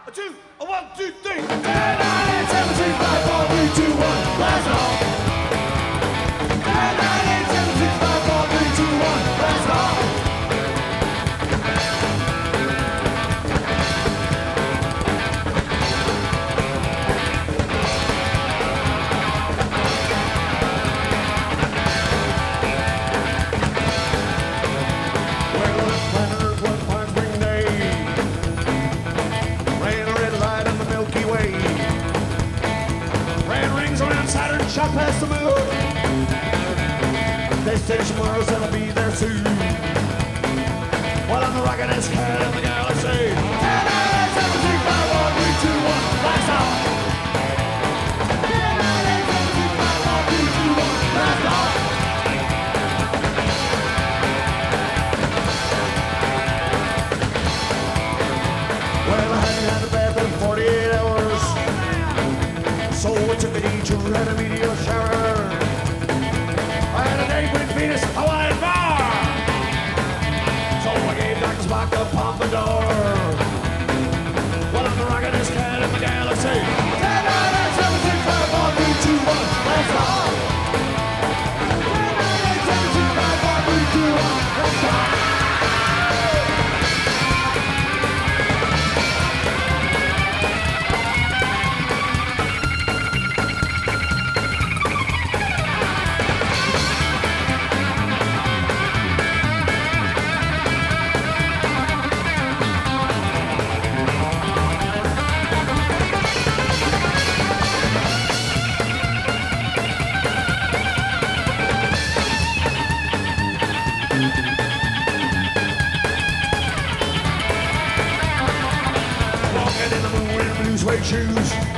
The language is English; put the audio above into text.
a two, a 1, 2, 3. 10, 9, 8, 7, 6, 5, 4, 3, 2, 1. Blast off. 10, 9, 8, 7, 6, 5, 4, 3, 2, 1. Blast off. Shot past the moon. They say tomorrow's gonna be there soon. While I'm the rockin'est cat in the galaxy. 10, 9, 8, 7, 6, 5, 4, 3, 2, 1. Blast off. 10, 9, 8, 7, 6, 5, 4, 3, 2, 1. Blast off. Well, I hadn't had a bath in 48 hours. So I took a detour and a meteor shower. I had a date with Venus, Hawaiian bar. So I gave Dr. Spock a pompadour. Well, I'm the rockin'est cat in the galaxy. 10, 9, 8, 7, 6, 5, 4, 3, 2, 1. Let's rock. 10, 9, 8, 7, 6, 5, 4, 3, 2, 1. Let's rock. Walking in the moon in blue suede shoes.